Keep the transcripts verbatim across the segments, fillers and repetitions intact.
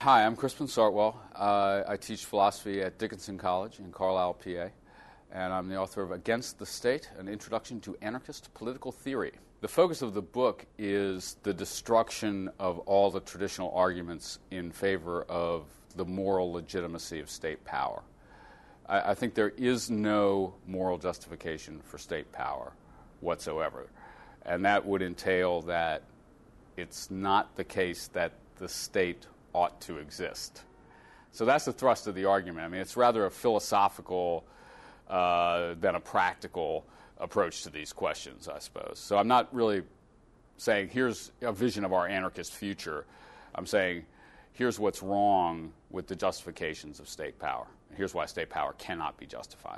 Hi, I'm Crispin Sartwell. Uh, I teach philosophy at Dickinson College in Carlisle, P A, and I'm the author of Against the State, An Introduction to Anarchist Political Theory. The focus of the book is the destruction of all the traditional arguments in favor of the moral legitimacy of state power. I, I think there is no moral justification for state power whatsoever, and that would entail that it's not the case that the state ought to exist. So that's the thrust of the argument. I mean, it's rather a philosophical uh, than a practical approach to these questions, I suppose. So I'm not really saying here's a vision of our anarchist future. I'm saying here's what's wrong with the justifications of state power. Here's why state power cannot be justified.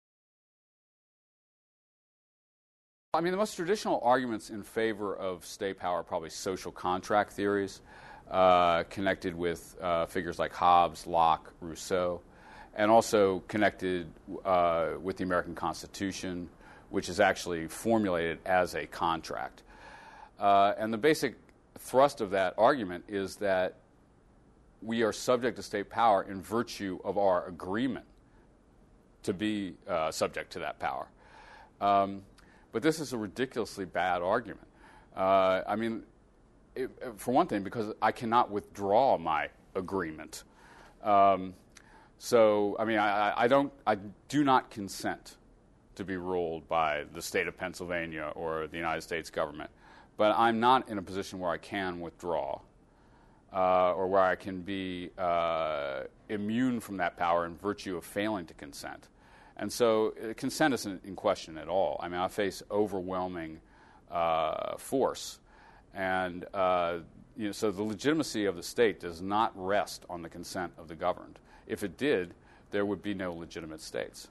I mean, the most traditional arguments in favor of state power are probably social contract theories, uh, connected with uh, figures like Hobbes, Locke, Rousseau, and also connected uh, with the American Constitution, which is actually formulated as a contract. Uh, and the basic thrust of that argument is that we are subject to state power in virtue of our agreement to be uh, subject to that power. Um, But this is a ridiculously bad argument. Uh, I mean, it, for one thing, because I cannot withdraw my agreement. Um, so, I mean, I, I don't, I do not consent to be ruled by the state of Pennsylvania or the United States government. But I'm not in a position where I can withdraw uh, or where I can be uh, immune from that power in virtue of failing to consent. And so uh, consent isn't in question at all. I mean, I face overwhelming uh, force. And uh, you know, so the legitimacy of the state does not rest on the consent of the governed. If it did, there would be no legitimate states.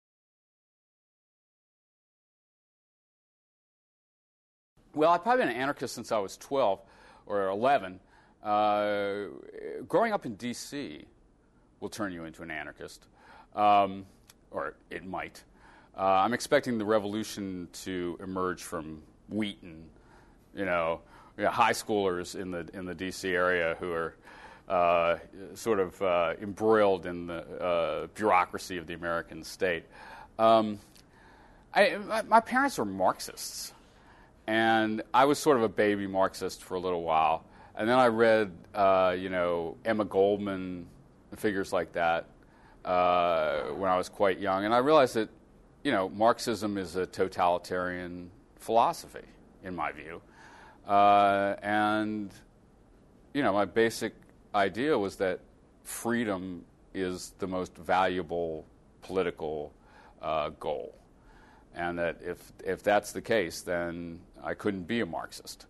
Well, I've probably been an anarchist since I was twelve or eleven. Uh, growing up in D C will turn you into an anarchist. Um, or it might. Uh, I'm expecting the revolution to emerge from Wheaton, you know, you know high schoolers in the in the D C area who are uh, sort of uh, embroiled in the uh, bureaucracy of the American state. Um, I, my, my parents were Marxists, and I was sort of a baby Marxist for a little while, and then I read, uh, you know, Emma Goldman, figures like that. Uh, when I was quite young, and I realized that, you know, Marxism is a totalitarian philosophy, in my view. Uh, and, you know, my basic idea was that freedom is the most valuable political uh, goal. And that if, if that's the case, then I couldn't be a Marxist.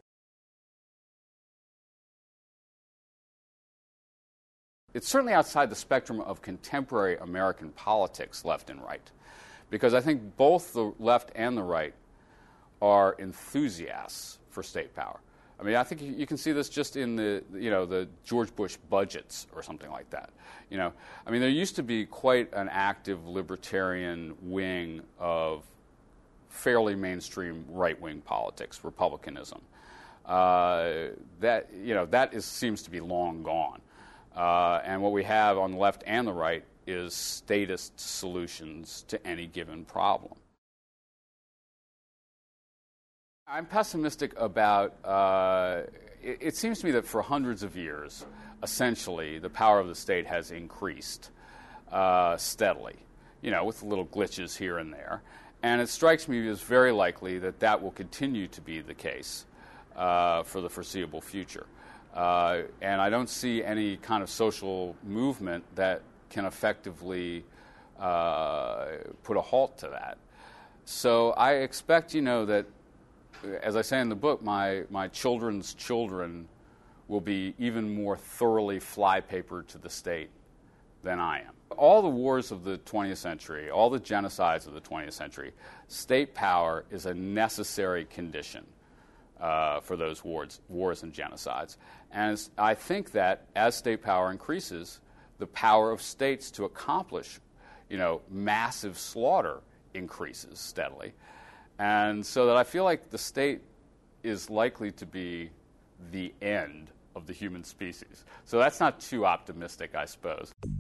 It's certainly outside the spectrum of contemporary American politics, left and right, because I think both the left and the right are enthusiasts for state power. I mean, I think you can see this just in the, you know, the George Bush budgets or something like that. You know, I mean, there used to be quite an active libertarian wing of fairly mainstream right-wing politics, republicanism. Uh, that, you know, that is, seems to be long gone. Uh, and what we have on the left and the right is statist solutions to any given problem. I'm pessimistic about, uh, it, it seems to me that for hundreds of years, essentially, the power of the state has increased uh, steadily, you know, with little glitches here and there. And it strikes me as very likely that that will continue to be the case uh, for the foreseeable future. Uh, and I don't see any kind of social movement that can effectively uh, put a halt to that. So I expect, you know, that, as I say in the book, my, my children's children will be even more thoroughly fly-papered to the state than I am. All the wars of the twentieth century, all the genocides of the twentieth century, state power is a necessary condition Uh, for those wars, wars and genocides. And I think that as state power increases, the power of states to accomplish, you know, massive slaughter increases steadily. And so that I feel like the state is likely to be the end of the human species. So that's not too optimistic, I suppose.